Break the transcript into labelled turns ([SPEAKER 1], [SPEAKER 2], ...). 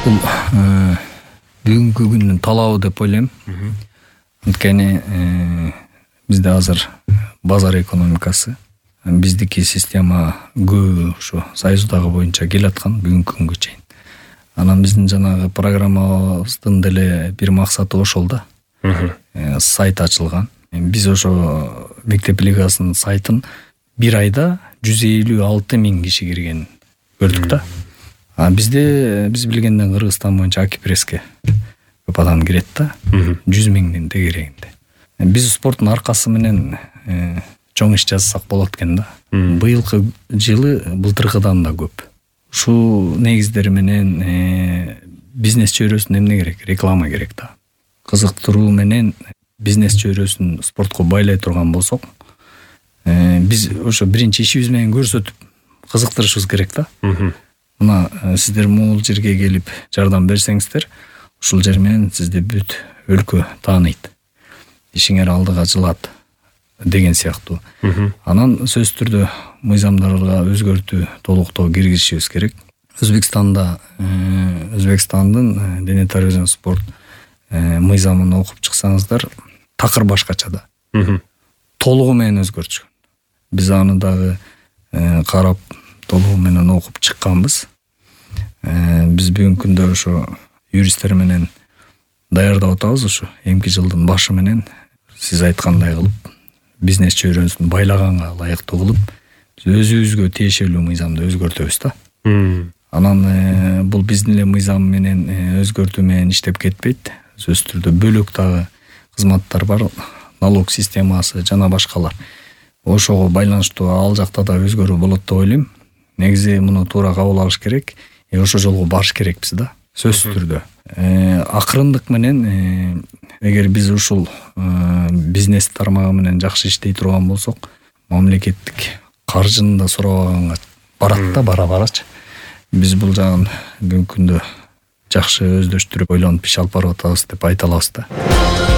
[SPEAKER 1] Бул бүгүнкү күндүн талабы деп ойлойм. Анткени бизде азыр базар экономикасы, биздики система көп ушу Союздагы боюнча келаткан бүгүнкү күнгө чейин. Анан биздин жанагы программабыздын деле бир максаты ошол да. Сайт ачылган. Биз ошо мектеп лигасынын сайтын бир айда 156.000 киши кирген көрдүк да. Биз билгенден Кыргызстан боюнча Акипресске көп адам кирет да. 100.000дин тегерегинде. Биз спорттун аркасы менен чоң иш жасасак болот экен да. Быйылкы жылы былтыркыдан да көп. Ушул негиздер менен бизнес чөйрөсүнө эмне керек? Реклама керек да. Кызыктыруу менен бизнес чөйрөсүн спортко байлай турган болсок, биз ошо биринчи ишибиз менен көрсөтүп кызыктырышыбыз керек да. Мына сиздер могул жерге келип жардам берсеңиздер, ушул жер менен сизди бүт өлкө тааныйт. Ишиңер алдыга жылат деген сыяктуу. Анан сөзсүз түрдө мыйзамдарга өзгөртүү, толуктоо киргизишибиз керек. Өзбекстандын дене тарбия жана спорт мыйзамын окуп чыксаңыздар, такыр башкача да. Толугу менен өзгөртүшкөн. Биз аны дагы карап толугу менен окуп чыкканбыз. Биз бүгүнкү күндө ошо юристтер менен даярдап атабыз. Ошо эмки жылдын башы менен сиз айткандай кылып, бизнес чөйрөсүн байлаганга ылайыктуу кылып, биз өзүбүзгө тиешелүү мыйзамды өзгөртөбүз да. Анан бул биздин эле мыйзам менен өзгөртүү менен иштеп кетпейт. Сөзсүз түрдө бөлөк дагы кызматтар бар, налог системасы жана башкалар. Ошого байланыштуу ал жакта да өзгөрүү болот деп ойлойм. Негизи муну туура кабыл алыш керек, ошо жолго барыш керекпиз да. Сөзсүз түрдө. Акырындык менен эгер биз ушул бизнес тармагы менен жакшы иштей турган болсок, мамлекеттик каржыны да сурабаганга барат да бара-барачы. Биз бул жагын бүгүнкү күндө жакшы өздөштүрүп ойлонуп иш алып барып атабыз деп айта алабыз да.